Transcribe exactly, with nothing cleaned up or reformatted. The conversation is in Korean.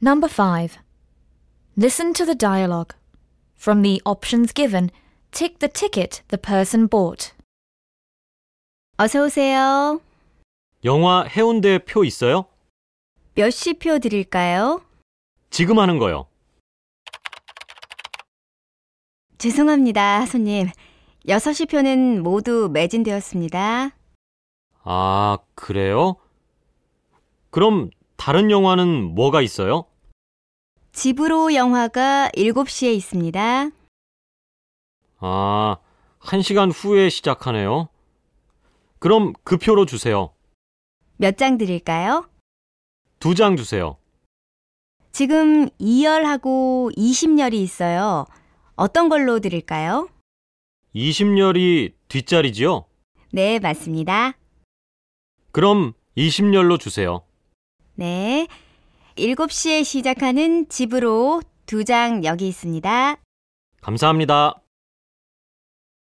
Number five. Listen to the dialogue. From the options given, tick the ticket the person bought. 어서 오세요. 영화 해운대 표 있어요? 몇 시 표 드릴까요? 지금 하는 거요. 죄송합니다, 손님. 여섯 시 표는 모두 매진되었습니다. 아, 그래요? 그럼 다른 영화는 뭐가 있어요? 집으로 영화가 일곱 시에 있습니다. 아, 한 시간 후에 시작하네요. 그럼 그 표로 주세요. 몇 장 드릴까요? 두 장 주세요. 지금 이 열하고 이십 열이 있어요. 어떤 걸로 드릴까요? 이십 열이 뒷자리지요? 네, 맞습니다. 그럼 이십 열로 주세요. 네, 일곱 시에 시작하는 집으로 두 장 여기 있습니다. 감사합니다.